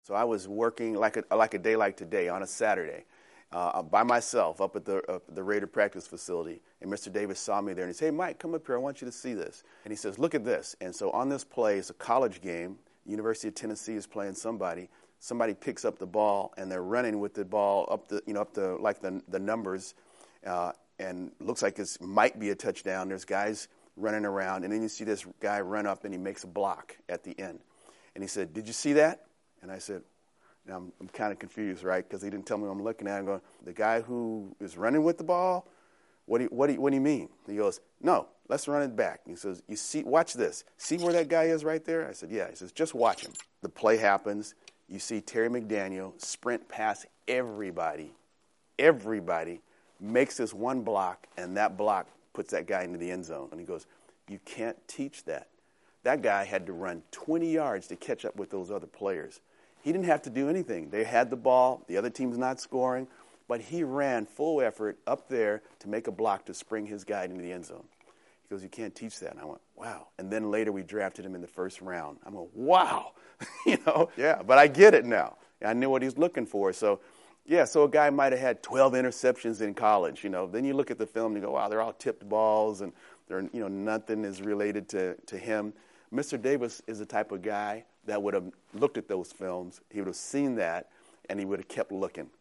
So I was working like a day like today on a Saturday by myself up at the Raider practice facility. And Mr. Davis saw me there and he said, "Hey, Mike, come up here. I want you to see this." And he says, "Look at this." And so on this play, it's a college game. University of Tennessee is playing somebody. Somebody picks up the ball and they're running with the ball up the numbers, and looks like it might be a touchdown. There's guys running around, and then you see this guy run up and he makes a block at the end. And he said, "Did you see that?" And I said, now I'm kind of confused, right? Because he didn't tell me what I'm looking at. I'm going, "The guy who is running with the ball? What do you mean?" He goes, "No, let's run it back." He says, "You see, watch this. See where that guy is right there?" I said, "Yeah." He says, "Just watch him." The play happens. You see Terry McDaniel sprint past everybody. Everybody makes this one block, and that block puts that guy into the end zone. And he goes, "You can't teach that." That guy had to run 20 yards to catch up with those other players. He didn't have to do anything. They had the ball. The other team's not scoring. But he ran full effort up there to make a block to spring his guy into the end zone. He goes, "You can't teach that." And I went, "Wow." And then later we drafted him in the first round. I'm going, "Wow." Yeah, but I get it now. I knew what he was looking for. So, yeah, so a guy might have had 12 interceptions in college. Then you look at the film and you go, "Wow, they're all tipped balls and nothing is related to him." Mr. Davis is the type of guy that would have looked at those films. He would have seen that, and he would have kept looking.